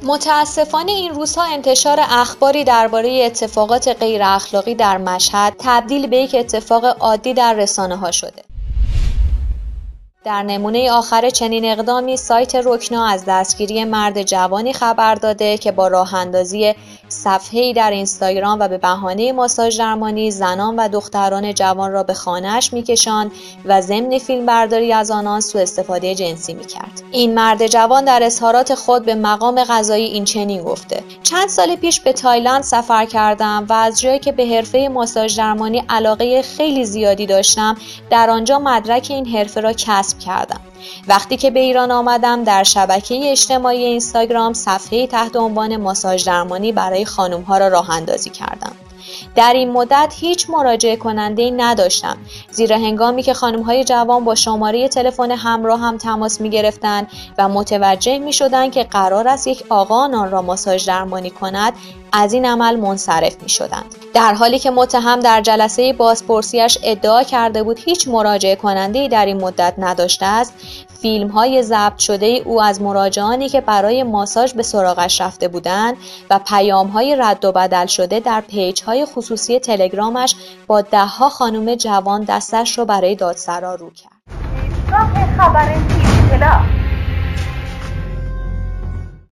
متاسفانه این روزها انتشار اخباری درباره اتفاقات غیر اخلاقی در مشهد تبدیل به یک اتفاق عادی در رسانه‌ها شده. در نمونه آخر چنین اقدامی سایت رکنا از دستگیری مرد جوانی خبر داده که با راه اندازی صفحه‌ای در اینستاگرام و به بهانه ماساژ درمانی زنان و دختران جوان را به خانه‌اش می‌کشاند و ضمن فیلمبرداری از آنان سوء استفاده جنسی می‌کرد. این مرد جوان در اظهارات خود به مقام قضایی این چنین گفته: چند سال پیش به تایلند سفر کردم و از جایی که به حرفه ماساژ درمانی علاقه خیلی زیادی داشتم در آنجا مدرک این حرفه را کسب کردم. وقتی که به ایران آمدم در شبکه اجتماعی اینستاگرام صفحه‌ای تحت عنوان ماساژ درمانی برای خانم‌ها را راه اندازی کردم. در این مدت هیچ مراجعه کننده‌ای نداشتم، زیرا هنگامی که خانم‌های جوان با شماره تلفن همراه هم تماس می‌گرفتند و متوجه می‌شدند که قرار است یک آقا آنان را ماساژ درمانی کند، از این عمل منصرف می‌شدند. در حالی که متهم در جلسه بازپرسیش ادعا کرده بود هیچ مراجعه کننده‌ای در این مدت نداشته است، فیلم‌های ضبط شده او از مراجعانی که برای ماساژ به سراغش رفته بودند و پیام‌های رد و بدل شده در پیج‌های خصوصی تلگرامش با ده‌ها خانم جوان دستش را برای دادسرا رو کرد. ایستگاه خبر تیز اطلاع